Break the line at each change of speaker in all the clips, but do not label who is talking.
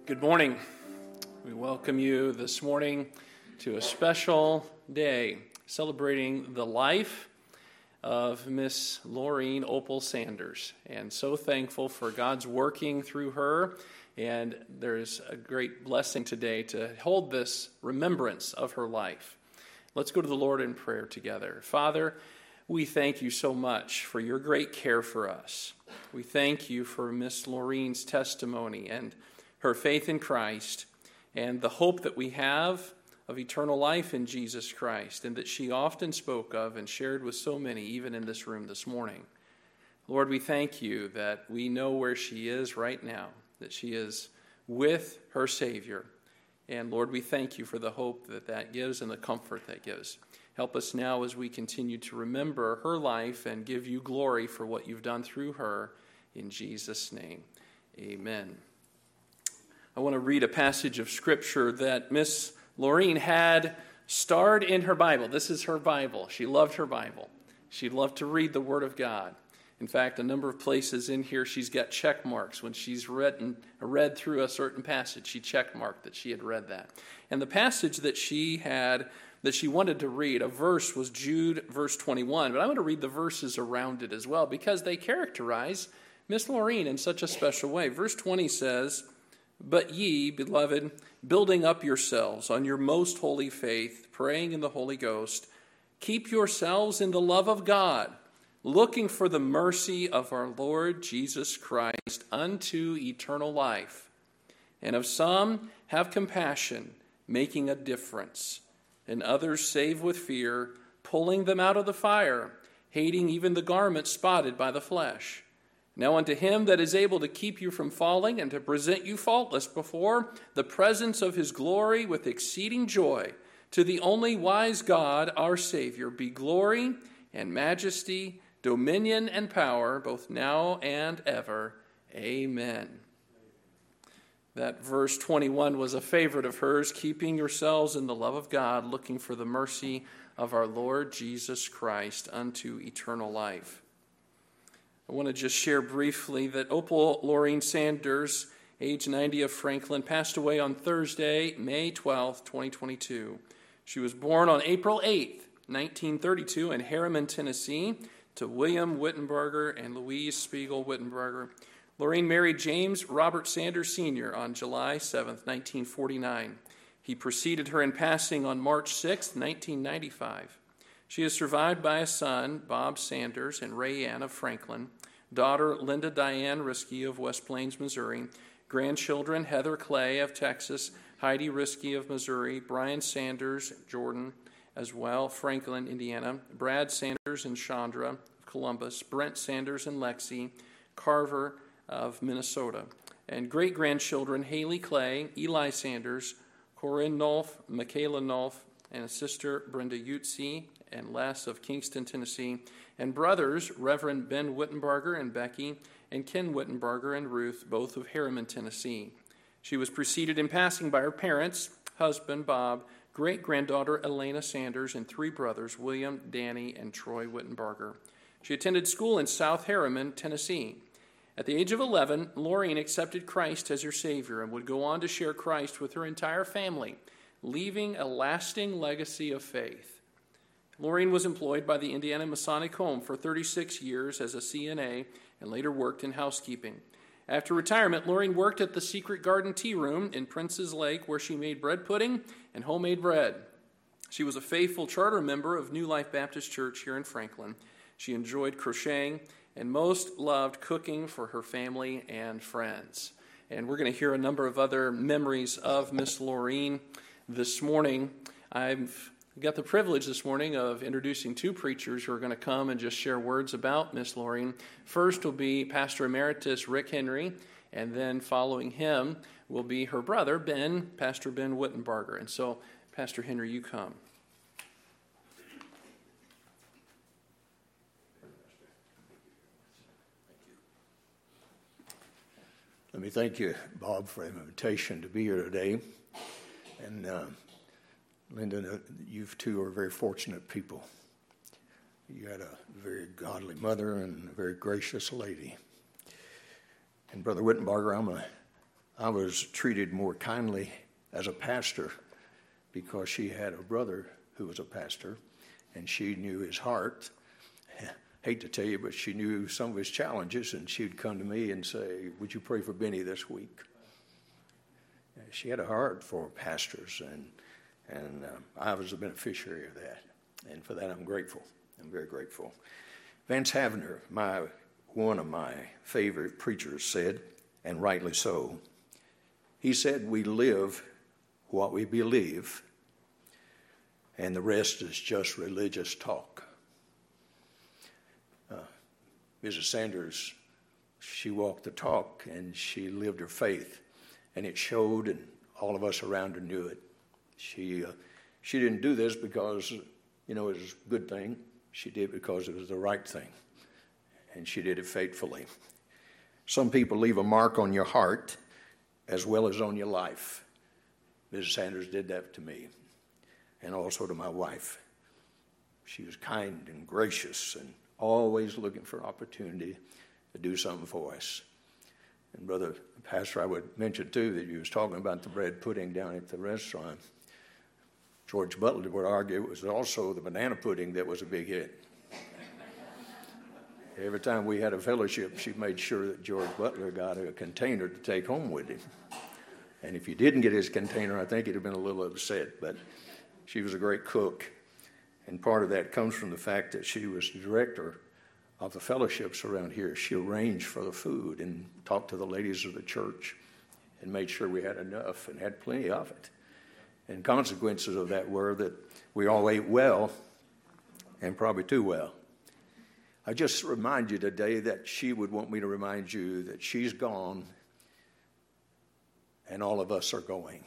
Good morning. We welcome you this morning to a special day celebrating the life of Miss Laureen Opal Sanders, and so thankful for God's working through her. And there's a great blessing today to hold this remembrance of her life. Let's go to the Lord in prayer together. Father, we thank you so much for your great care for us. We thank you for Miss Laureen's testimony and her faith in Christ and the hope that we have of eternal life in Jesus Christ, and that she often spoke of and shared with so many, even in this room this morning. Lord, we thank you that we know where she is right now, that she is with her Savior. And Lord, we thank you for the hope that that gives and the comfort that gives. Help us now as we continue to remember her life and give you glory for what you've done through her. In Jesus' name, amen. I want to read a passage of Scripture that Miss Laureen had starred in her Bible. This is her Bible. She loved her Bible. She loved to read the Word of God. In fact, a number of places in here she's got check marks. When she's read through a certain passage, she check marked that she had read that. And the passage that she had, that she wanted to read, a verse was Jude, verse 21. But I want to read the verses around it as well, because they characterize Miss Laureen in such a special way. Verse 20 says, "But ye, beloved, building up yourselves on your most holy faith, praying in the Holy Ghost, keep yourselves in the love of God, looking for the mercy of our Lord Jesus Christ unto eternal life. And of some have compassion, making a difference, and others save with fear, pulling them out of the fire, hating even the garment spotted by the flesh. Now unto him that is able to keep you from falling and to present you faultless before the presence of his glory with exceeding joy, to the only wise God, our Savior, be glory and majesty, dominion and power, both now and ever. Amen." That verse 21 was a favorite of hers, keeping yourselves in the love of God, looking for the mercy of our Lord Jesus Christ unto eternal life. I want to just share briefly that Opal Laureen Sanders, age 90 of Franklin, passed away on Thursday, May 12, 2022. She was born on April 8, 1932 in Harriman, Tennessee, to William Wittenberger and Louise Spiegel Wittenberger. Laureen married James Robert Sanders Sr. on July 7, 1949. He preceded her in passing on March 6, 1995. She is survived by a son, Bob Sanders, and Ray Ann of Franklin, daughter Linda Diane Risky of West Plains, Missouri, grandchildren Heather Clay of Texas, Heidi Risky of Missouri, Brian Sanders, Jordan as well, Franklin, Indiana, Brad Sanders and Chandra of Columbus, Brent Sanders and Lexi, Carver of Minnesota, and great-grandchildren Haley Clay, Eli Sanders, Corinne Nolf, Michaela Nolf, and a sister Brenda Utsi and Les of Kingston, Tennessee, and brothers Reverend Ben Wittenberger and Becky, and Ken Wittenberger and Ruth, both of Harriman, Tennessee. She was preceded in passing by her parents, husband Bob, great-granddaughter Elena Sanders, and three brothers, William, Danny, and Troy Wittenberger. She attended school in South Harriman, Tennessee. At the age of 11, Laureen accepted Christ as her Savior and would go on to share Christ with her entire family, leaving a lasting legacy of faith. Laureen was employed by the Indiana Masonic Home for 36 years as a CNA and later worked in housekeeping. After retirement, Laureen worked at the Secret Garden Tea Room in Prince's Lake, where she made bread pudding and homemade bread. She was a faithful charter member of New Life Baptist Church here in Franklin. She enjoyed crocheting and most loved cooking for her family and friends. And we're going to hear a number of other memories of Miss Laureen this morning. I've got the privilege this morning of introducing two preachers who are going to come and just share words about Miss Laureen. First will be Pastor Emeritus Rick Henry, and then following him will be her brother, Pastor Ben Wittenberger. And so, Pastor Henry, you come.
Let me thank you, Bob, for the invitation to be here today. And Linda, you two are very fortunate people. You had a very godly mother and a very gracious lady. And Brother Wittenberger, I'm a I was treated more kindly as a pastor because she had a brother who was a pastor, and she knew his heart. Hate to tell you, but she knew some of his challenges, and she would come to me and say, "Would you pray for Benny this week?" She had a heart for pastors, and I was a beneficiary of that. And for that, I'm grateful. I'm very grateful. Vance Havner, one of my favorite preachers, said, and rightly so, he said, "We live what we believe, and the rest is just religious talk." Mrs. Sanders, she walked the talk, and she lived her faith, and it showed, and all of us around her knew it. She didn't do this because, it was a good thing. She did it because it was the right thing, and she did it faithfully. Some people leave a mark on your heart as well as on your life. Mrs. Sanders did that to me, and also to my wife. She was kind and gracious and always looking for opportunity to do something for us. And Brother Pastor, I would mention too that you was talking about the bread pudding down at the restaurant. George Butler would argue it was also the banana pudding that was a big hit. Every time we had a fellowship, she made sure that George Butler got a container to take home with him. And if he didn't get his container, I think he'd have been a little upset. But she was a great cook. And part of that comes from the fact that she was the director of the fellowships around here. She arranged for the food and talked to the ladies of the church and made sure we had enough and had plenty of it. And consequences of that were that we all ate well, and probably too well. I just remind you today that she would want me to remind you that she's gone and all of us are going.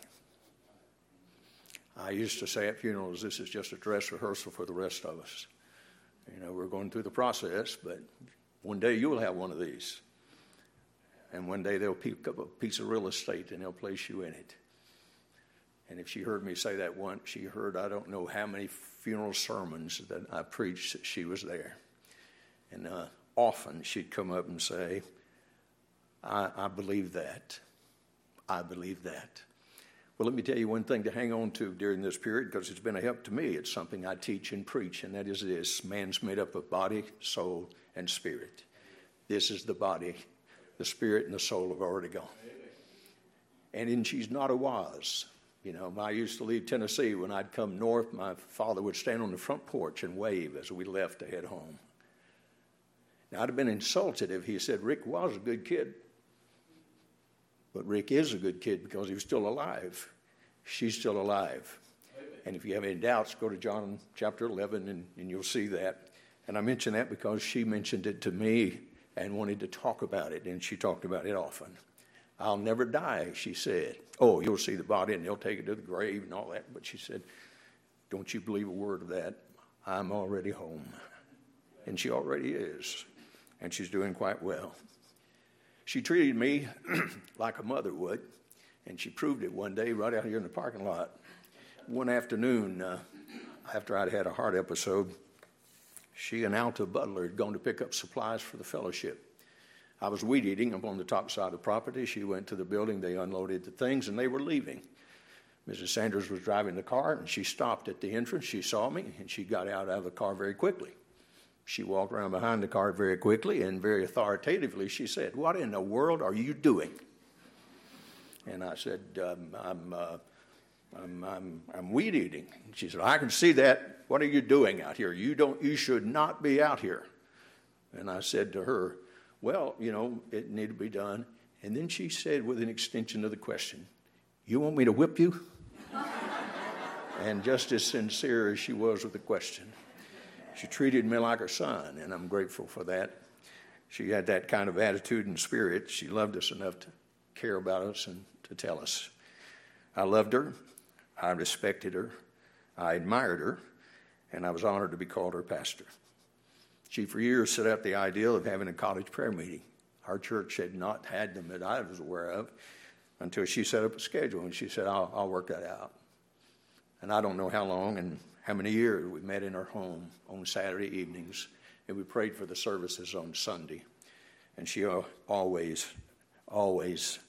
I used to say at funerals, this is just a dress rehearsal for the rest of us. We're going through the process, but one day you'll have one of these. And one day they'll pick up a piece of real estate and they'll place you in it. And if she heard me say that once, she heard I don't know how many funeral sermons that I preached that she was there. And often she'd come up and say, I believe that. I believe that. Well, let me tell you one thing to hang on to during this period, because it's been a help to me. It's something I teach and preach, and that is this: man's made up of body, soul, and spirit. This is the body. The spirit and the soul have already gone. And she's not a was. I used to leave Tennessee. When I'd come north, my father would stand on the front porch and wave as we left to head home. Now, I'd have been insulted if he said Rick was a good kid. But Rick is a good kid because he was still alive. She's still alive. And if you have any doubts, go to John chapter 11 and you'll see that. And I mention that because she mentioned it to me and wanted to talk about it, and she talked about it often. I'll never die, she said. Oh, you'll see the body and they'll take it to the grave and all that. But she said, don't you believe a word of that. I'm already home. And she already is. And she's doing quite well. She treated me like a mother would, and she proved it one day right out here in the parking lot. One afternoon, after I'd had a heart episode, she and Alta Butler had gone to pick up supplies for the fellowship. I was weed eating up on the top side of the property. She went to the building, they unloaded the things, and they were leaving. Mrs. Sanders was driving the car, and she stopped at the entrance. She saw me, and she got out of the car very quickly. She walked around behind the car very quickly and very authoritatively. She said, "What in the world are you doing?" And I said, I'm weed eating. She said, "I can see that. What are you doing out here? You should not be out here." And I said to her, "Well, it needed to be done." And then she said, with an extension of the question, "You want me to whip you?" And just as sincere as she was with the question, she treated me like her son, and I'm grateful for that. She had that kind of attitude and spirit. She loved us enough to care about us and to tell us. I loved her. I respected her. I admired her, and I was honored to be called her pastor. She, for years, set up the ideal of having a college prayer meeting. Our church had not had them that I was aware of until she set up a schedule, and she said, I'll work that out. And I don't know how long and how many years we met in her home on Saturday evenings, and we prayed for the services on Sunday. And she always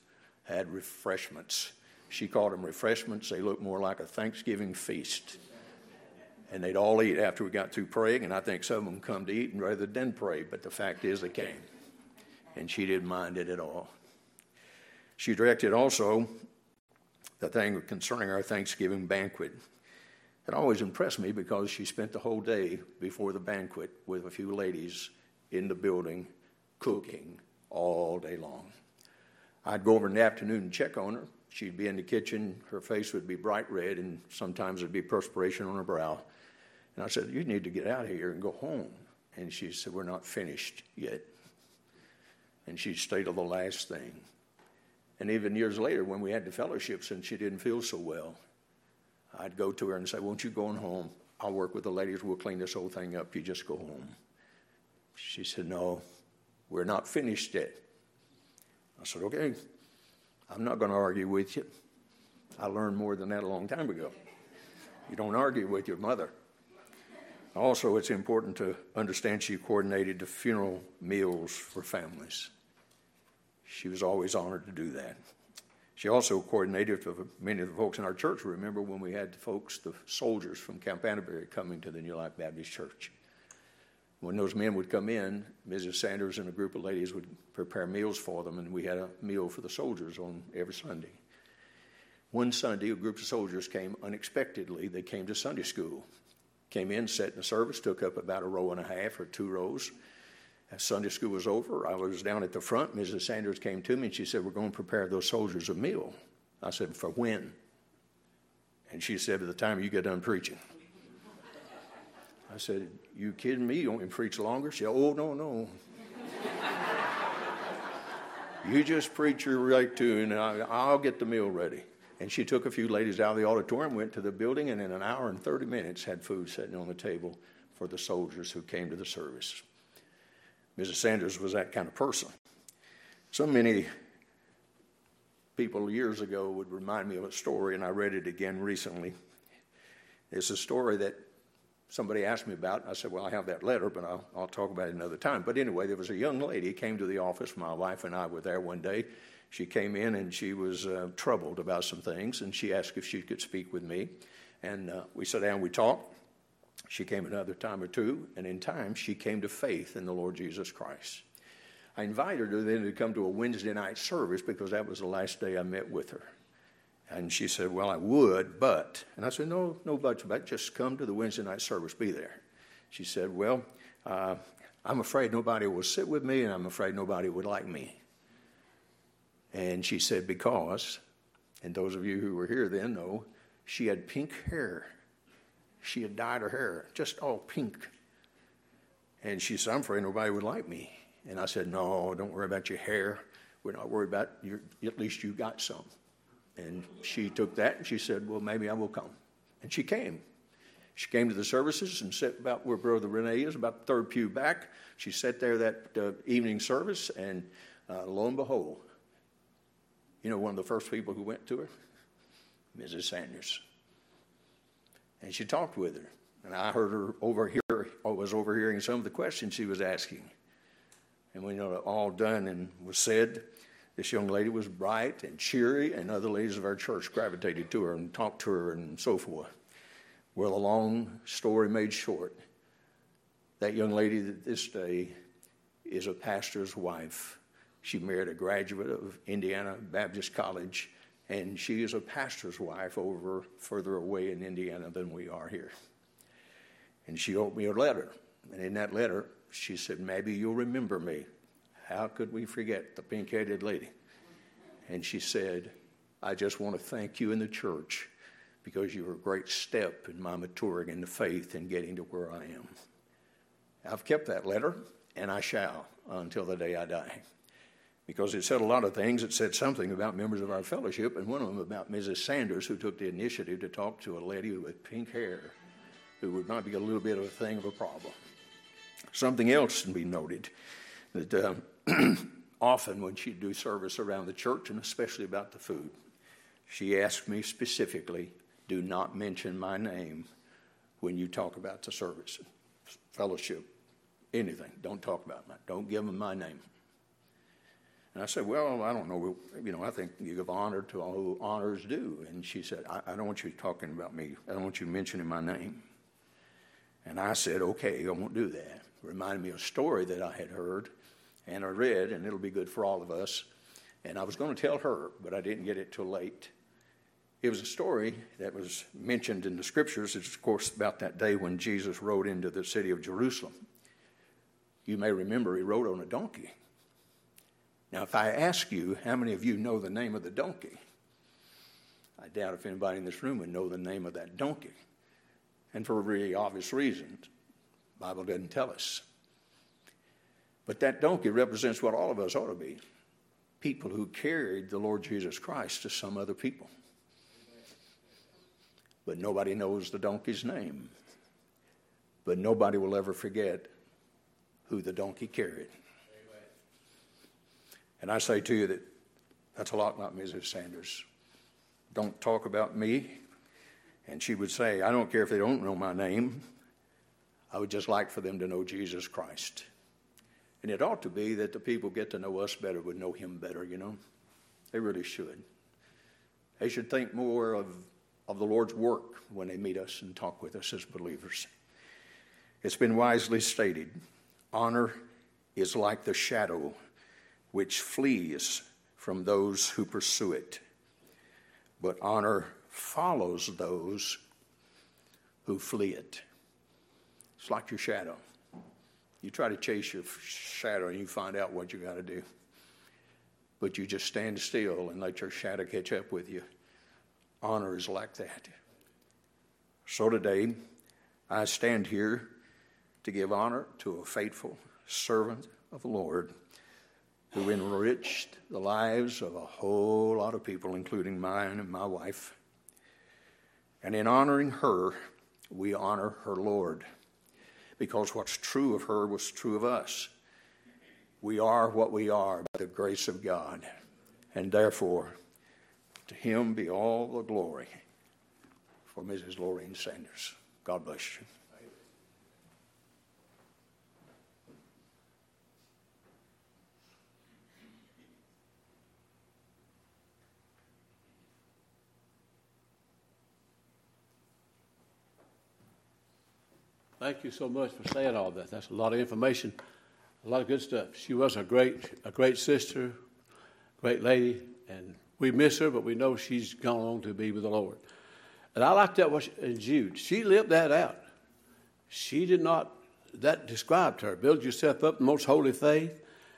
had refreshments. She called them refreshments. They looked more like a Thanksgiving feast. And they'd all eat after we got through praying, and I think some of them come to eat rather than pray, but the fact is they came. And she didn't mind it at all. She directed also the thing concerning our Thanksgiving banquet. It always impressed me because she spent the whole day before the banquet with a few ladies in the building cooking all day long. I'd go over in the afternoon and check on her. She'd be in the kitchen. Her face would be bright red, and sometimes there'd be perspiration on her brow. And I said, "You need to get out of here and go home." And she said, "We're not finished yet." And she'd stay till the last thing. And even years later, when we had the fellowships and she didn't feel so well, I'd go to her and say, "Won't you go on home? I'll work with the ladies. We'll clean this whole thing up. You just go home." She said, "No, we're not finished yet." I said, "Okay, I'm not going to argue with you. I learned more than that a long time ago. You don't argue with your mother." Also, it's important to understand she coordinated the funeral meals for families. She was always honored to do that. She also coordinated for many of the folks in our church. Remember when we had the soldiers from Camp Canterbury coming to the New Life Baptist Church. When those men would come in, Mrs. Sanders and a group of ladies would prepare meals for them, and we had a meal for the soldiers on every Sunday. One Sunday, a group of soldiers came unexpectedly. They came to Sunday school. Came in, sat in the service, took up about a row and a half or 2 rows. As Sunday school was over, I was down at the front. Mrs. Sanders came to me and she said, "We're going to prepare those soldiers a meal." I said, "For when?" And she said, "By the time you get done preaching." I said, "You kidding me? You want me to preach longer?" She said, "Oh, no. You just preach your right tune, and I'll get the meal ready." And she took a few ladies out of the auditorium, went to the building, and in an hour and 30 minutes had food sitting on the table for the soldiers who came to the service. Mrs. Sanders was that kind of person. So many people years ago would remind me of a story, and I read it again recently. It's a story that somebody asked me about. I said, "Well, I have that letter, but I'll talk about it another time." But anyway, there was a young lady who came to the office. My wife and I were there one day. She came in and she was troubled about some things, and she asked if she could speak with me. And we sat down, we talked. She came another time or two, and in time she came to faith in the Lord Jesus Christ. I invited her then to come to a Wednesday night service because that was the last day I met with her. And she said, "Well, I would, but..." And I said, No buts about it. Just come to the Wednesday night service. Be there. She said, "Well, I'm afraid nobody will sit with me, and I'm afraid nobody would like me." And she said, because, and those of you who were here then know, she had pink hair. She had dyed her hair, just all pink. And she said, "I'm afraid nobody would like me." And I said, "No, don't worry about your hair. We're not worried about your, at least you got some." And she took that and she said, "Well, maybe I will come." And she came. She came to the services and sat about where Brother Renee is, about the third pew back. She sat there that evening service, and lo and behold, you know, one of the first people who went to her, Mrs. Sanders. And she talked with her. And I heard her was overhearing some of the questions she was asking. And when all done and was said, this young lady was bright and cheery, and other ladies of our church gravitated to her and talked to her and so forth. Well, a long story made short, that young lady this day is a pastor's wife. She married a graduate of Indiana Baptist College, and she is a pastor's wife over further away in Indiana than we are here. And she wrote me a letter, and in that letter, she said, "Maybe you'll remember me." How could we forget the pink-headed lady? And she said, "I just want to thank you and the church because you were a great step in my maturing in the faith and getting to where I am." I've kept that letter, and I shall until the day I die. Because it said a lot of things. It said something about members of our fellowship, and one of them about Mrs. Sanders, who took the initiative to talk to a lady with pink hair, who would might be a little bit of a thing of a problem. Something else to be noted, that often when she'd do service around the church, and especially about the food, she asked me specifically, "Do not mention my name when you talk about the service, fellowship, anything. Don't talk about mine. Don't give them my name." And I said, well, I don't know. I think you give honor to all who honors due. And she said, I don't want you talking about me. I don't want you mentioning my name. And I said, okay, I won't do that. It reminded me of a story that I had heard and I read, and it'll be good for all of us. And I was going to tell her, but I didn't get it till late. It was a story that was mentioned in the scriptures. It's, of course, about that day when Jesus rode into the city of Jerusalem. You may remember he rode on a donkey. Now, if I ask you, how many of you know the name of the donkey? I doubt if anybody in this room would know the name of that donkey. And for a really obvious reason. The Bible doesn't tell us. But that donkey represents what all of us ought to be. People who carried the Lord Jesus Christ to some other people. But nobody knows the donkey's name. But nobody will ever forget who the donkey carried. And I say to you that that's a lot like Mrs. Sanders. Don't talk about me. And she would say, I don't care if they don't know my name. I would just like for them to know Jesus Christ. And it ought to be that the people get to know us better would know him better, They really should. They should think more of the Lord's work when they meet us and talk with us as believers. It's been wisely stated, honor is like the shadow which flees from those who pursue it. But honor follows those who flee it. It's like your shadow. You try to chase your shadow and you find out what you got to do. But you just stand still and let your shadow catch up with you. Honor is like that. So today, I stand here to give honor to a faithful servant of the Lord who enriched the lives of a whole lot of people, including mine and my wife. And in honoring her, we honor her Lord. Because what's true of her was true of us. We are what we are by the grace of God. And therefore, to him be all the glory for Mrs. Lorraine Sanders. God bless you.
Thank you so much for saying all that. That's a lot of information, a lot of good stuff. She was a great sister, great lady, and we miss her, but we know she's gone on to be with the Lord. And I like that in Jude. She lived that out. She did not, that described her. Build yourself up in the most holy faith.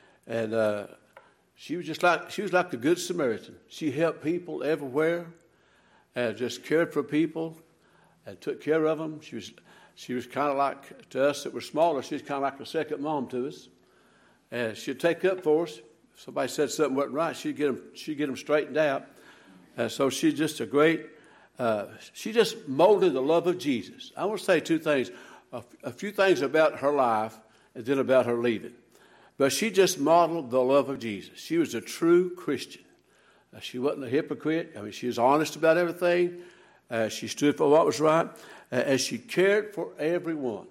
And she was like the Good Samaritan. She helped people everywhere and just cared for people and took care of them. She was kind of like, to us that were smaller, she was kind of like a second mom to us. And she'd take up for us. If somebody said something wasn't right, she'd get them straightened out. And so she's just a great, she just molded the love of Jesus. I want to say two things, a few things about her life and then about her leaving. But she just modeled the love of Jesus. She was a true Christian. She wasn't a hypocrite. I mean, she was honest about everything. She stood for what was right. And she cared for everyone.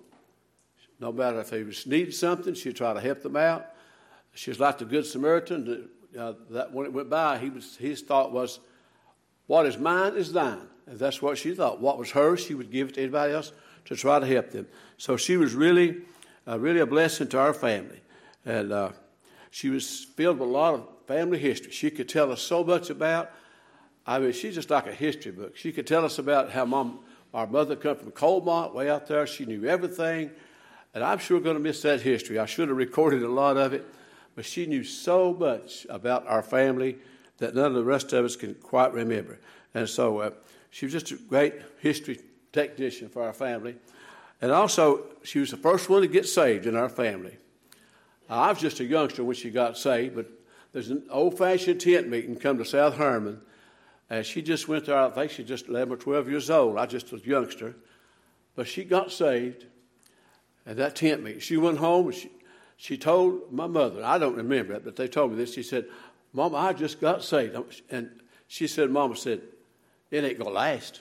No matter if they was needing something, she'd try to help them out. She was like the Good Samaritan. That when it went by, his thought was, what is mine is thine. And that's what she thought. What was hers, she would give it to anybody else to try to help them. So she was really a blessing to our family. And she was filled with a lot of family history. She could tell us so much about, she's just like a history book. She could tell us about how our mother come from Colmont, way out there. She knew everything. And I'm sure going to miss that history. I should have recorded a lot of it. But she knew so much about our family that none of the rest of us can quite remember. And so she was just a great history technician for our family. And also, she was the first one to get saved in our family. I was just a youngster when she got saved, but there's an old-fashioned tent meeting come to South Herman. And she just went there, I think she was just 11 or 12 years old. I just was a youngster. But she got saved at that tent meeting. She went home and she told my mother, I don't remember it, but they told me this. She said, Mama, I just got saved. And she said, Mama said, it ain't going to last.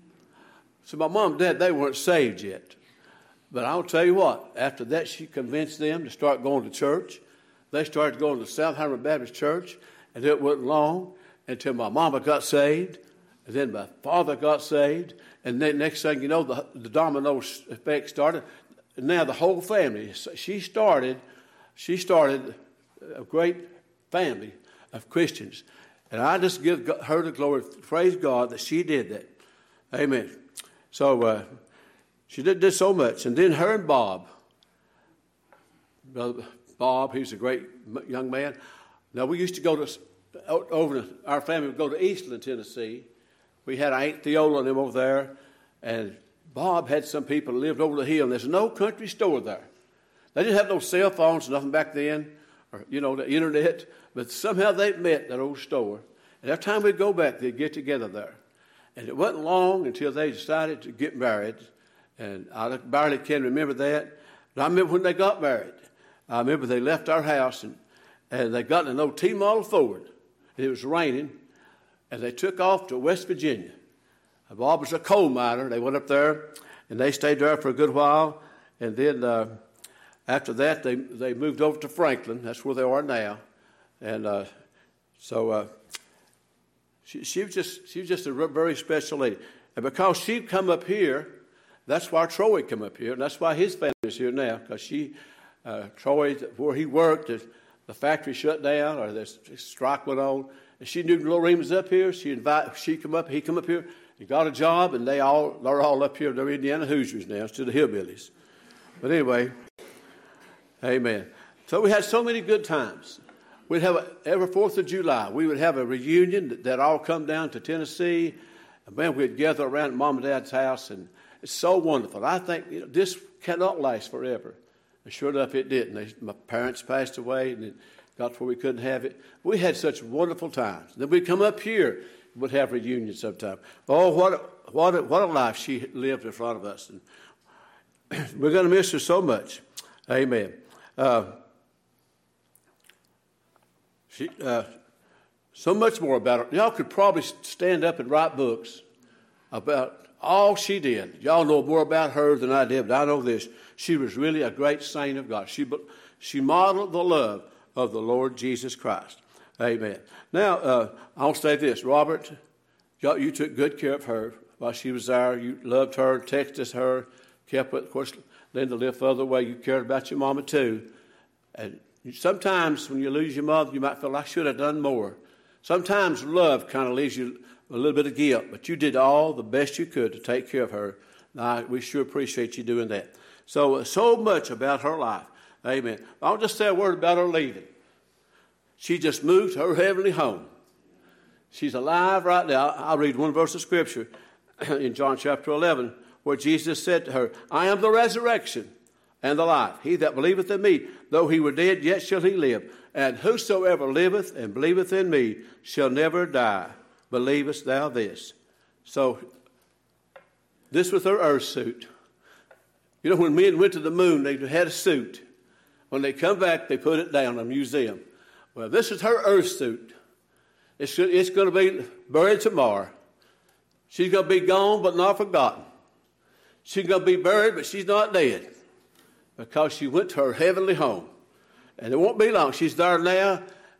So my mom and dad, they weren't saved yet. But I'll tell you what, after that, she convinced them to start going to church. they started going to South Harmon Baptist Church, and it wasn't long until my mama got saved, and then my father got saved, and then next thing you know, the domino effect started. And now the whole family, she started a great family of Christians. And I just give her the glory. Praise God that she did that. Amen. So she did so much. And then her and Bob, Brother Bob, he's a great young man. Now, we used to go our family would go to Eastland, Tennessee. We had Aunt Theola and them over there. And Bob had some people who lived over the hill. And there's no country store there. They didn't have no cell phones, nothing back then, or, the internet. But somehow they met at that old store. And every time we'd go back, they'd get together there. And it wasn't long until they decided to get married. And I barely can remember that. But I remember when they got married. I remember they left our house and they got in an old T-model Ford. And it was raining. And they took off to West Virginia. Bob was a coal miner. They went up there and they stayed there for a good while. And then after that, they moved over to Franklin. That's where they are now. And she was just a very special lady. And because she'd come up here, that's why Troy come up here, and that's why his family is here now. Because Troy, where he worked, the factory shut down, or the strike went on, and she knew Lorene was up here. He come up here. He got a job, and they're all up here. They're Indiana Hoosiers now, instead of hillbillies. But anyway, amen. So we had so many good times. We'd have every 4th of July, we would have a reunion that all come down to Tennessee. And man, we'd gather around Mom and Dad's house, and it's so wonderful. I think this cannot last forever. And sure enough, it didn't. My parents passed away, and it got to where we couldn't have it. We had such wonderful times. Then we'd come up here, we'd have reunions sometime. Oh, what a life she lived in front of us. And we're going to miss her so much. Amen. So much more about her. Y'all could probably stand up and write books about all she did. Y'all know more about her than I did, but I know this. She was really a great saint of God. She modeled the love of the Lord Jesus Christ. Amen. Now, I'll say this. Robert, you took good care of her while she was there. You loved her, texted her, kept with, of course, Linda lived further away. You cared about your mama, too. And sometimes when you lose your mother, you might feel like I should have done more. Sometimes love kind of leaves you a little bit of guilt, but you did all the best you could to take care of her. We sure appreciate you doing that. So much about her life. Amen. I'll just say a word about her leaving. She just moved to her heavenly home. She's alive right now. I'll read one verse of Scripture in John chapter 11, where Jesus said to her, I am the resurrection and the life. He that believeth in me, though he were dead, yet shall he live. And whosoever liveth and believeth in me shall never die. Believest thou this? So, this was her earth suit. When men went to the moon, they had a suit. When they come back, they put it down in a museum. Well, this is her earth suit. It's going to be buried tomorrow. She's going to be gone but not forgotten. She's going to be buried, but she's not dead. Because she went to her heavenly home. And it won't be long. She's there now.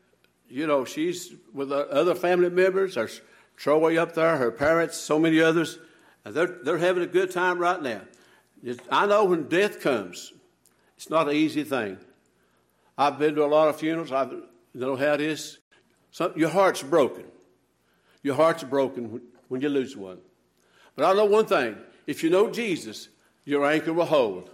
She's with other family members. There's Troy up there, her parents, so many others. And they're having a good time right now. I know when death comes, it's not an easy thing. I've been to a lot of funerals. I know how it is. Your heart's broken. Your heart's broken when you lose one. But I know one thing. If you know Jesus, your anchor will hold.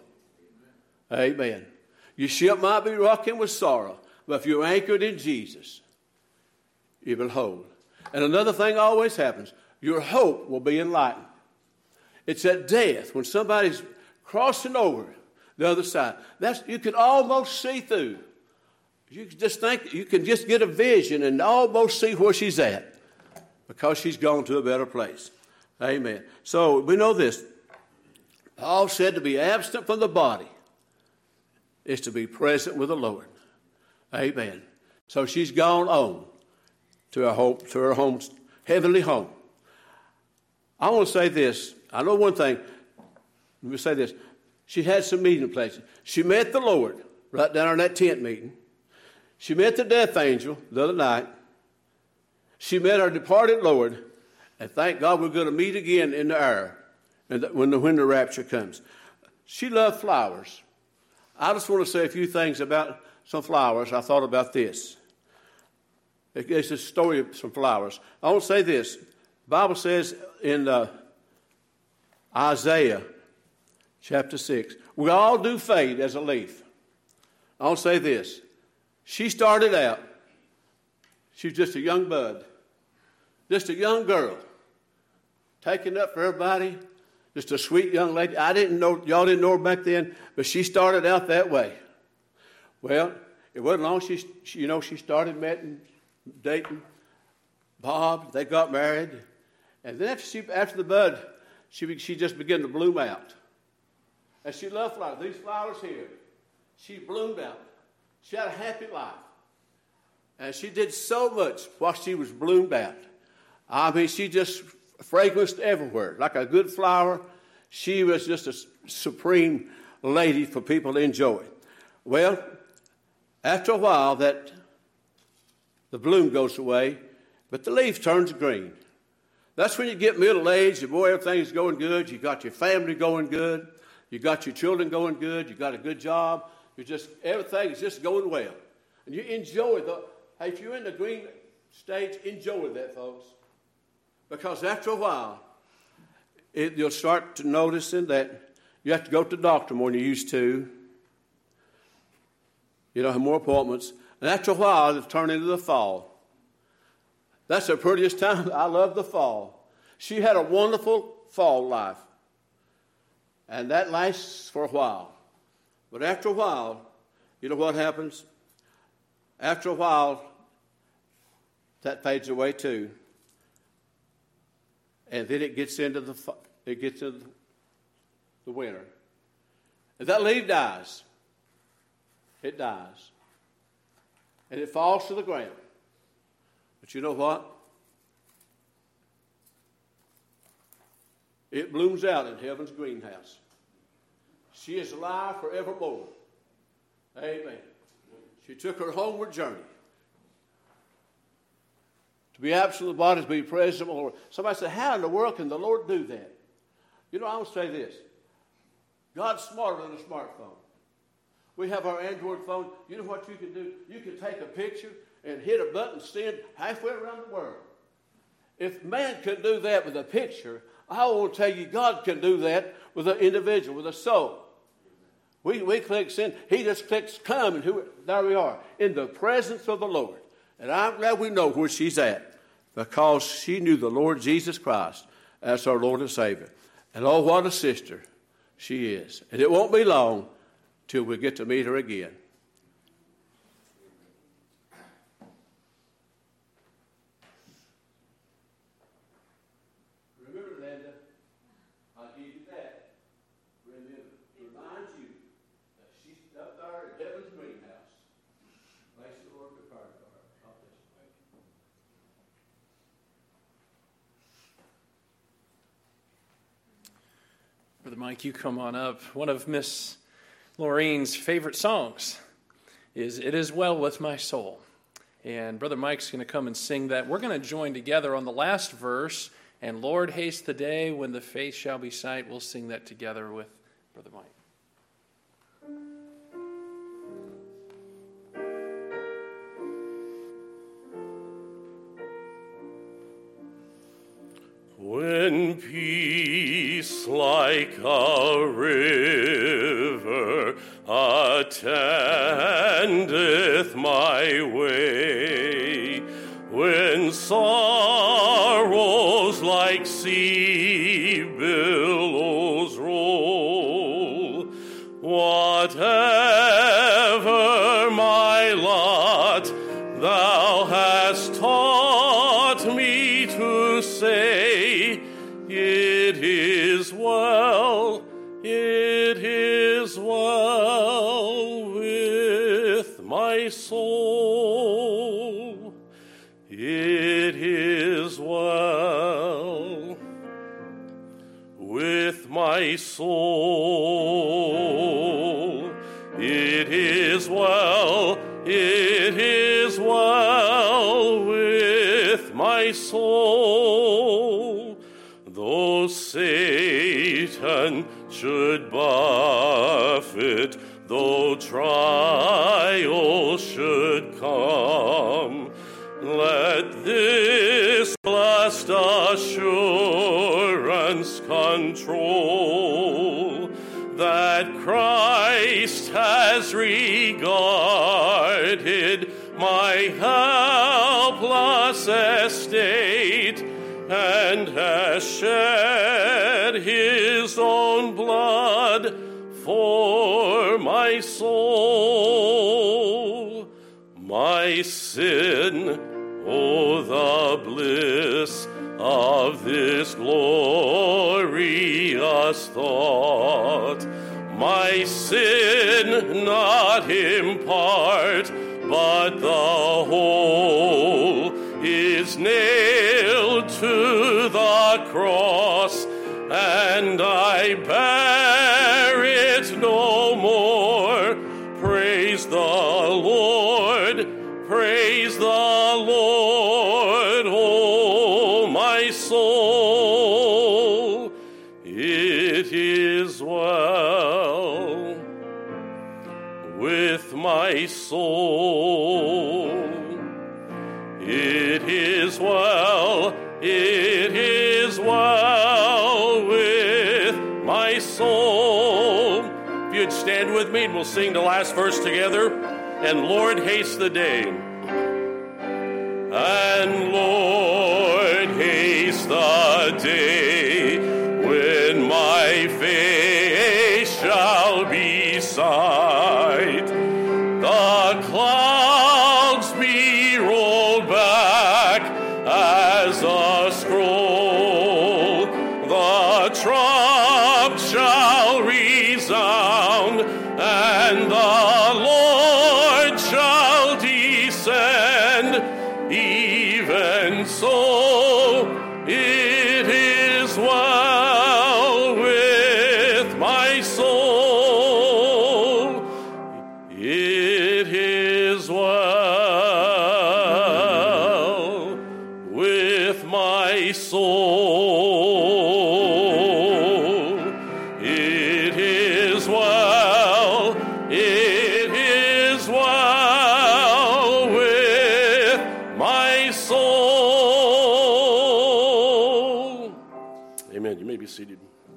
Amen. Your ship might be rocking with sorrow, but if you're anchored in Jesus, it will hold. And another thing always happens. Your hope will be enlightened. It's at death, when somebody's crossing over the other side. You can almost see through. You can just think, you can just get a vision and almost see where she's at because she's gone to a better place. Amen. So we know this. Paul said to be absent from the body is to be present with the Lord. Amen. So she's gone on to her home, heavenly home. I want to say this. I know one thing. Let me say this. She had some meeting places. She met the Lord right down in that tent meeting. She met the death angel the other night. She met our departed Lord. And thank God we're going to meet again in the air when the rapture comes. She loved flowers. I just want to say a few things about some flowers. I thought about this. It's a story of some flowers. I want to say this. The Bible says in Isaiah chapter 6, we all do fade as a leaf. I want to say this. She started out, she was just a young bud, just a young girl, taking up for everybody, just a sweet young lady. I didn't know, y'all didn't know her back then, but she started out that way. Well, it wasn't long she started meeting, dating Bob. They got married. And then after the bud, she just began to bloom out. And she loved flowers. These flowers here, she bloomed out. She had a happy life. And she did so much while she was bloomed out. I mean, she just fragranced everywhere. Like a good flower, she was just a supreme lady for people to enjoy. Well, after a while, the bloom goes away, but the leaf turns green. That's when you get middle-aged, and boy, everything's going good. You got your family going good. You got your children going good. You got a good job. Everything is just going well. And you enjoy hey, if you're in the green stage, enjoy that, folks. Because after a while, you'll start to noticing that you have to go to the doctor more than you used to. You don't have more appointments. And after a while, it'll turn into the fall. That's the prettiest time. I love the fall. She had a wonderful fall life. And that lasts for a while. But after a while, you know what happens? After a while, that fades away too. And then it gets into the winter. And that leaf dies. It dies. And it falls to the ground. But you know what? It blooms out in heaven's greenhouse. She is alive forevermore. Amen. She took her homeward journey. To be absent of the body is to be present of the Lord. Somebody said, how in the world can the Lord do that? You know, I will say this. God's smarter than a smartphone. We have our Android phone. You know what you can do? You can take a picture and hit a button, send halfway around the world. If man can do that with a picture, I want to tell you God can do that with an individual, with a soul. We click send. He just clicks come, and there we are, in the presence of the Lord. And I'm glad we know where she's at, because she knew the Lord Jesus Christ as our Lord and Savior. And oh, what a sister she is. And it won't be long till we get to meet her again. Remember, Linda, I'll give you that. Remember, remind you that she's up there in heaven's greenhouse. Place the Lord prepared for her. God bless you.
Brother Mike, you come on up. One of Miss Laureen's favorite songs is It Is Well With My Soul. And Brother Mike's going to come and sing that. We're going to join together on the last verse, and Lord, haste the day when the face shall be sight. We'll sing that together with Brother Mike.
When peace like a river attendeth my way, when sorrows like sea billows roll, whatever my lot, thou hast taught me to say, it is well with my soul. It is well with my soul. It is well it is well with my soul. Though Satan should buffet, though trial should come, let this blessed assurance control, that Christ has regarded my helpless estate, and has shed his own blood for my soul. My sin, oh, the bliss of this glorious thought, my sin not in part, but the whole is nailed to the cross, and I bear it no more. Praise the Lord, praise the Lord, oh my soul. It is well with my soul. It is well, it is well with my soul. If you'd stand with me and we'll sing the last verse together. And Lord, haste the day. And Lord, haste the day when my face shall be sight. The clouds be rolled back as a scroll. The trump shall resound, and the Lord shall descend. Even so, it is well with my soul. It is well with my soul. It is well, it is well with my soul. Amen. You may be seated.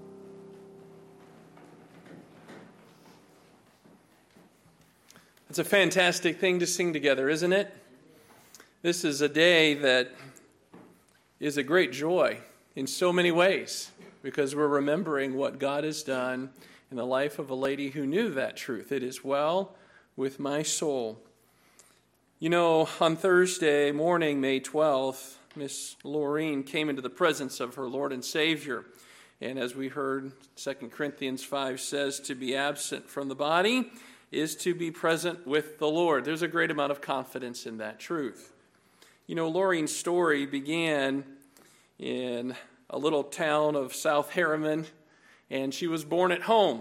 It's a fantastic thing to sing together, isn't it? This is a day that is a great joy in so many ways, because we're remembering what God has done in the life of a lady who knew that truth. It is well with my soul. You know, on Thursday morning, May 12th, Miss Laureen came into the presence of her Lord and Savior. And as we heard, 2 Corinthians 5 says, to be absent from the body is to be present with the Lord. There's a great amount of confidence in that truth. You know, Laureen's story began in a little town of South Harriman, and she was born at home.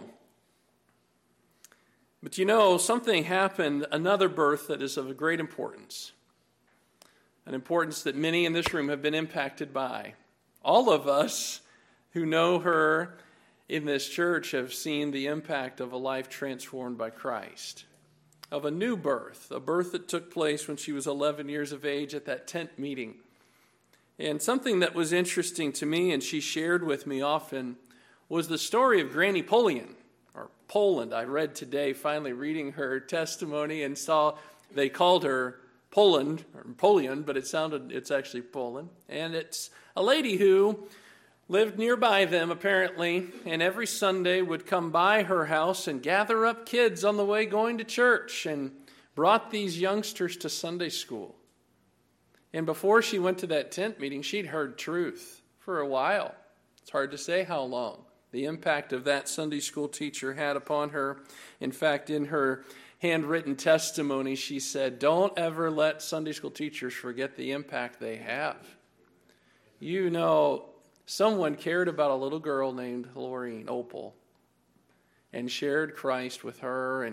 But you know, something happened, another birth that is of great importance, an importance that many in this room have been impacted by. All of us who know her in this church have seen the impact of a life transformed by Christ, of a new birth, a birth that took place when she was 11 years of age at that tent meeting. And something that was interesting to me, and she shared with me often, was the story of Granny Polian, or Poland. I read today, finally reading her testimony, and saw they called her Poland, or Polian, but it's actually Poland. And it's a lady who lived nearby them, apparently, and every Sunday would come by her house and gather up kids on the way going to church, and brought these youngsters to Sunday school. And before she went to that tent meeting, she'd heard truth for a while. It's hard to say how long. The impact of that Sunday school teacher had upon her. In fact, in her handwritten testimony, she said, don't ever let Sunday school teachers forget the impact they have. You know, someone cared about a little girl named Laureen Opal and shared Christ with her and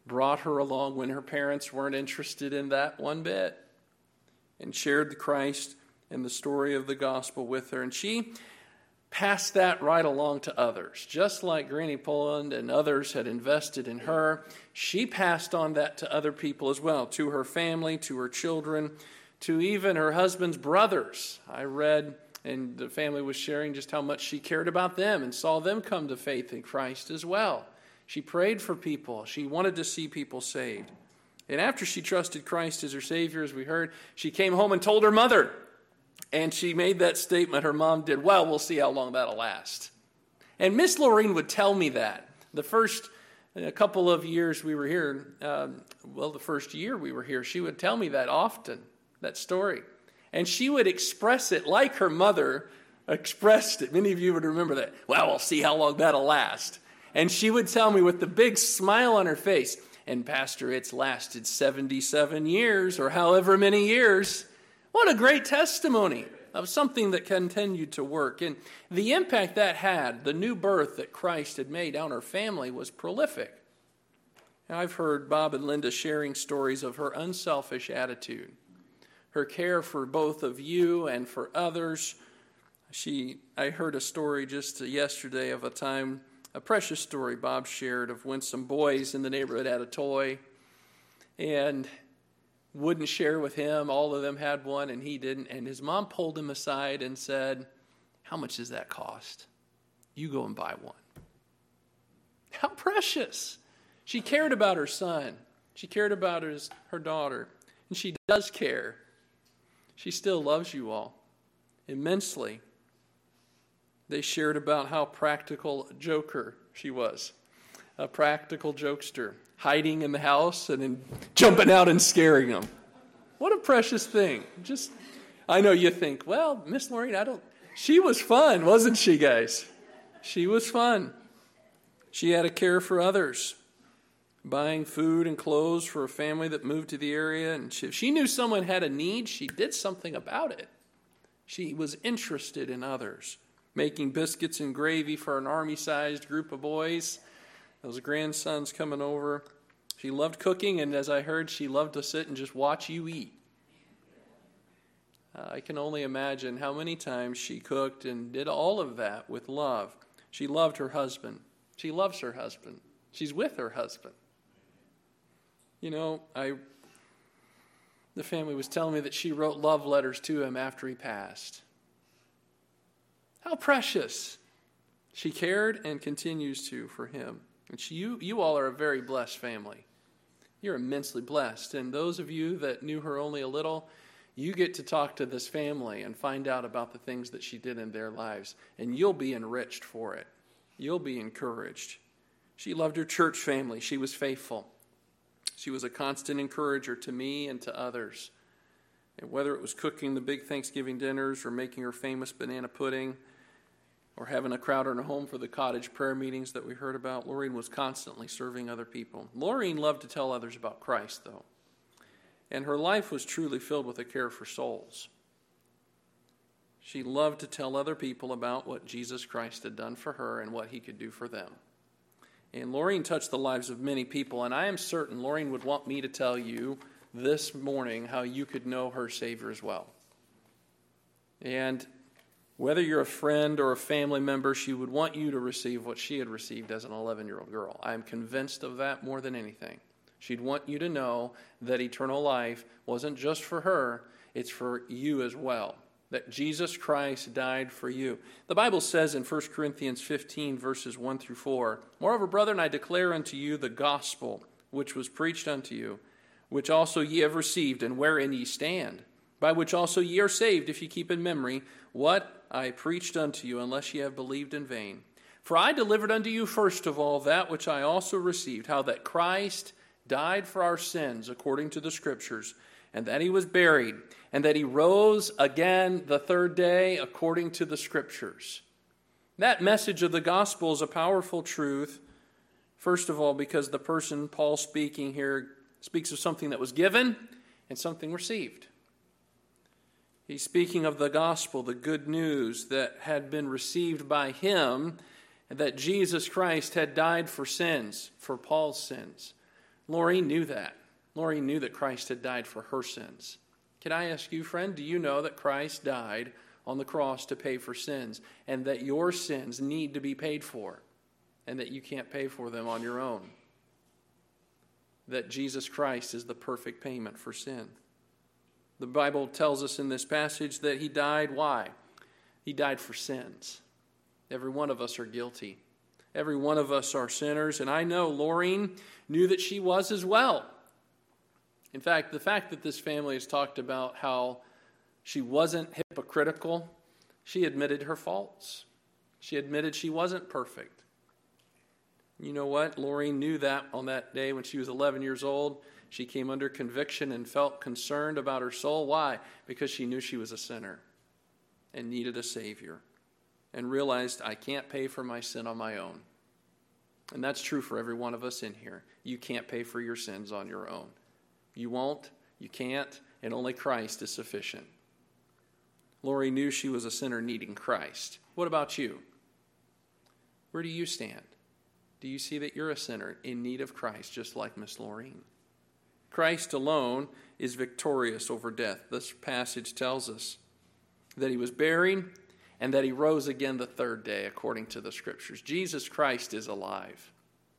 brought her along when her parents weren't interested in that one bit, and shared the Christ and the story of the gospel with her. And she passed that right along to others. Just like Granny Poland and others had invested in her, she passed on that to other people as well, to her family, to her children, to even her husband's brothers. I read, and the family was sharing just how much she cared about them and saw them come to faith in Christ as well. She prayed for people. She wanted to see people saved. And after she trusted Christ as her Savior, as we heard, she came home and told her mother. And she made that statement, her mom did, well, we'll see how long that'll last. And Miss Lorene would tell me that. The first couple of years we were here, the first year we were here, she would tell me that often, that story. And she would express it like her mother expressed it. Many of you would remember that. Well, we'll see how long that'll last. And she would tell me with the big smile on her face, and Pastor, it's lasted 77 years or however many years. What a great testimony of something that continued to work. And the impact that had, the new birth that Christ had made on her family, was prolific. And I've heard Bob and Linda sharing stories of her unselfish attitude, her care for both of you and for others. I heard a story just yesterday of a precious story Bob shared of when some boys in the neighborhood had a toy and wouldn't share with him. All of them had one and he didn't. And his mom pulled him aside and said, how much does that cost? You go and buy one. How precious. She cared about her son. She cared about her daughter. And she does care. She still loves you all immensely. They shared about how practical a joker she was. A practical jokester, hiding in the house and then jumping out and scaring them. What a precious thing. I know you think, well, Miss Lorene, she was fun, wasn't she, guys? She was fun. She had a care for others, buying food and clothes for a family that moved to the area. And if she knew someone had a need, she did something about it. She was interested in others, making biscuits and gravy for an army-sized group of boys. Those grandsons coming over. She loved cooking, and as I heard, she loved to sit and just watch you eat. I can only imagine how many times she cooked and did all of that with love. She loved her husband. She loves her husband. She's with her husband. You know, the family was telling me that she wrote love letters to him after he passed. How precious. She cared and continues to for him. And you all are a very blessed family. You're immensely blessed. And those of you that knew her only a little, you get to talk to this family and find out about the things that she did in their lives. And you'll be enriched for it. You'll be encouraged. She loved her church family. She was faithful. She was a constant encourager to me and to others. And whether it was cooking the big Thanksgiving dinners or making her famous banana pudding or having a crowd in her home for the cottage prayer meetings that we heard about, Lorene was constantly serving other people. Lorene loved to tell others about Christ, though. And her life was truly filled with a care for souls. She loved to tell other people about what Jesus Christ had done for her and what he could do for them. And Lorene touched the lives of many people, and I am certain Lorene would want me to tell you this morning how you could know her Savior as well. And whether you're a friend or a family member, she would want you to receive what she had received as an 11-year-old girl. I am convinced of that more than anything. She'd want you to know that eternal life wasn't just for her, it's for you as well. That Jesus Christ died for you. The Bible says in 1 Corinthians 15, verses 1 through 4, Moreover, brethren, I declare unto you the gospel which was preached unto you, which also ye have received, and wherein ye stand, by which also ye are saved, if ye keep in memory what I preached unto you, unless ye have believed in vain. For I delivered unto you first of all that which I also received, how that Christ died for our sins according to the Scriptures, and that he was buried, and that he rose again the third day according to the Scriptures. That message of the gospel is a powerful truth, first of all, because the person Paul speaking here speaks of something that was given and something received. He's speaking of the gospel, the good news that had been received by him, and that Jesus Christ had died for sins, for Paul's sins. Lorene knew that. Lorene knew that Christ had died for her sins. Can I ask you, friend, do you know that Christ died on the cross to pay for sins, and that your sins need to be paid for, and that you can't pay for them on your own? That Jesus Christ is the perfect payment for sin. The Bible tells us in this passage that he died. Why? He died for sins. Every one of us are guilty. Every one of us are sinners, and I know Lorene knew that she was as well. In fact, the fact that this family has talked about how she wasn't hypocritical, she admitted her faults. She admitted she wasn't perfect. You know what? Lorene knew that on that day when she was 11 years old. She came under conviction and felt concerned about her soul. Why? Because she knew she was a sinner and needed a Savior, and realized, I can't pay for my sin on my own. And that's true for every one of us in here. You can't pay for your sins on your own. You won't, you can't, and only Christ is sufficient. Lori knew she was a sinner needing Christ. What about you? Where do you stand? Do you see that you're a sinner in need of Christ, just like Miss Lorene? Christ alone is victorious over death. This passage tells us that he was buried and that he rose again the third day, according to the Scriptures. Jesus Christ is alive.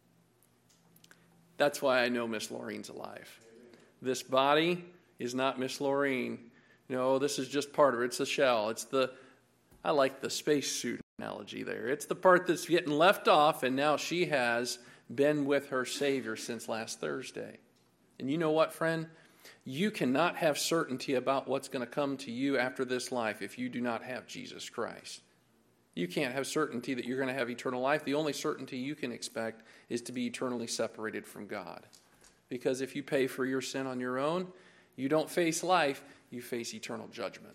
That's why I know Miss Lorene's alive. This body is not Miss Lorene. No, this is just part of her. It's the shell. I like the spacesuit analogy there. It's the part that's getting left off, and now she has been with her Savior since last Thursday. And you know what, friend? You cannot have certainty about what's going to come to you after this life if you do not have Jesus Christ. You can't have certainty that you're going to have eternal life. The only certainty you can expect is to be eternally separated from God. Because if you pay for your sin on your own, you don't face life, you face eternal judgment.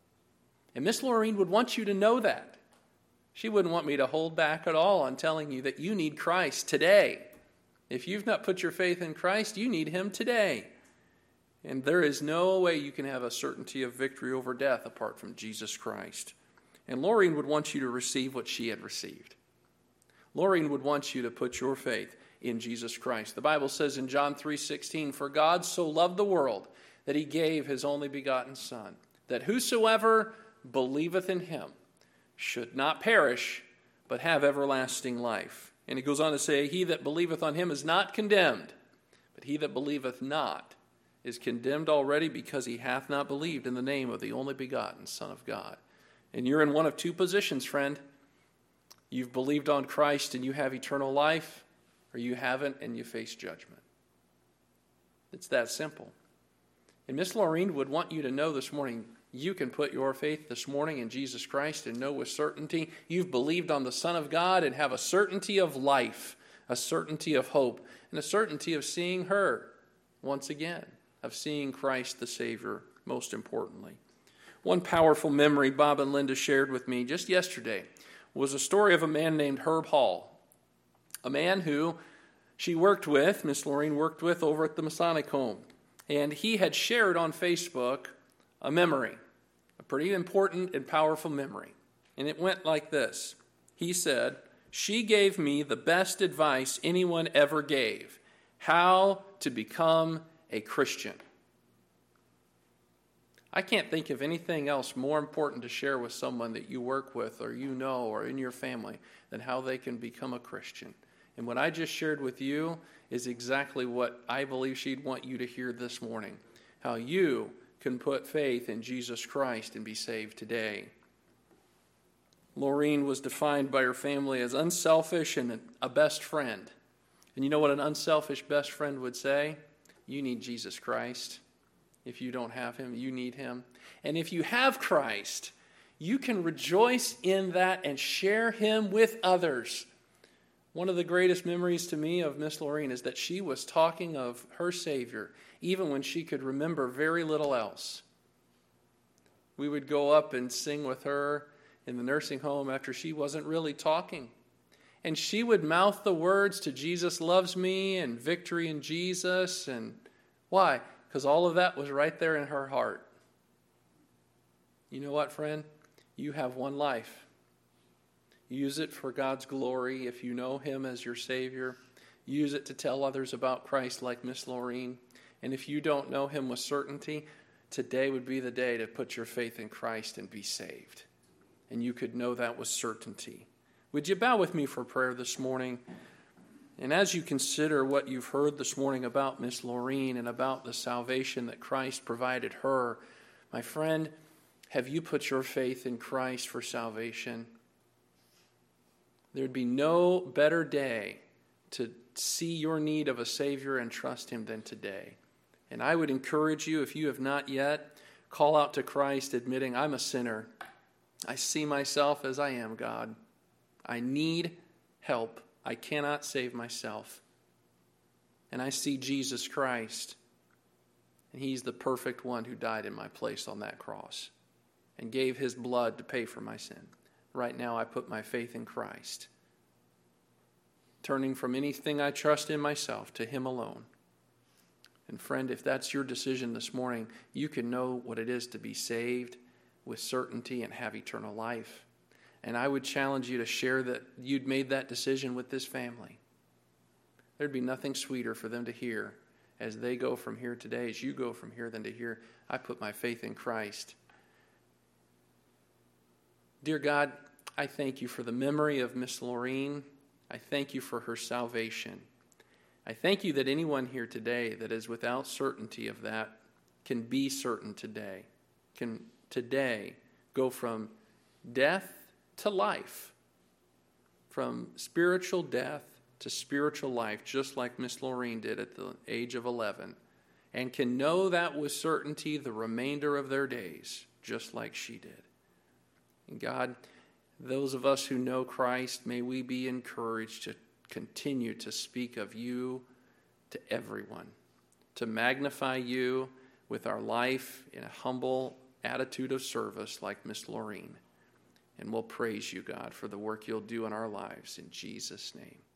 And Miss Lorene would want you to know that. She wouldn't want me to hold back at all on telling you that you need Christ today. If you've not put your faith in Christ, you need him today. And there is no way you can have a certainty of victory over death apart from Jesus Christ. And Lorene would want you to receive what she had received. Lorene would want you to put your faith in Jesus Christ. The Bible says in John 3:16, "For God so loved the world that he gave his only begotten Son, that whosoever believeth in him should not perish, but have everlasting life." And he goes on to say, "He that believeth on him is not condemned, but he that believeth not is condemned already, because he hath not believed in the name of the only begotten Son of God." And you're in one of two positions, friend. You've believed on Christ and you have eternal life, or you haven't and you face judgment. It's that simple. And Miss Lorene would want you to know this morning, you can put your faith this morning in Jesus Christ and know with certainty you've believed on the Son of God and have a certainty of life, a certainty of hope, and a certainty of seeing her once again, of seeing Christ the Savior, most importantly. One powerful memory Bob and Linda shared with me just yesterday was a story of a man named Herb Hall, a man who she worked with, Miss Lorene worked with over at the Masonic Home. And he had shared on Facebook a memory, a pretty important and powerful memory. And it went like this. He said, "She gave me the best advice anyone ever gave, how to become a Christian." I can't think of anything else more important to share with someone that you work with or you know or in your family than how they can become a Christian. And what I just shared with you is exactly what I believe she'd want you to hear this morning, how you can put faith in Jesus Christ and be saved today. Lorene was defined by her family as unselfish and a best friend. And you know what an unselfish best friend would say? You need Jesus Christ. If you don't have him, you need him. And if you have Christ, you can rejoice in that and share him with others. One of the greatest memories to me of Miss Lorene is that she was talking of her Savior even when she could remember very little else. We would go up and sing with her in the nursing home after she wasn't really talking. And she would mouth the words to "Jesus loves me" and "victory in Jesus." And why? Because all of that was right there in her heart. You know what, friend? You have one life. Use it for God's glory if you know him as your Savior. use it to tell others about Christ like Miss Laureen. And if you don't know him with certainty, today would be the day to put your faith in Christ and be saved. And you could know that with certainty. Would you bow with me for prayer this morning? And as you consider what you've heard this morning about Miss Laureen and about the salvation that Christ provided her, my friend, have you put your faith in Christ for salvation? There'd be no better day to see your need of a Savior and trust him than today. And I would encourage you, if you have not yet, call out to Christ admitting, I'm a sinner. I see myself as I am, God. I need help. I cannot save myself. And I see Jesus Christ. And he's the perfect one who died in my place on that cross and gave his blood to pay for my sin. Right now I put my faith in Christ, turning from anything I trust in myself to him alone. And friend, if that's your decision this morning, you can know what it is to be saved with certainty and have eternal life. And I would challenge you to share that you'd made that decision with this family. There'd be nothing sweeter for them to hear as they go from here today, as you go from here, than to hear, I put my faith in Christ. Dear God, I thank you for the memory of Miss Laureen. I thank you for her salvation. I thank you that anyone here today that is without certainty of that can be certain today, can today go from death to life, from spiritual death to spiritual life, just like Miss Laureen did at the age of 11, and can know that with certainty the remainder of their days, just like she did. And God, those of us who know Christ, may we be encouraged to continue to speak of you to everyone, to magnify you with our life in a humble attitude of service like Miss Laureen. And we'll praise you, God, for the work you'll do in our lives. In Jesus' name.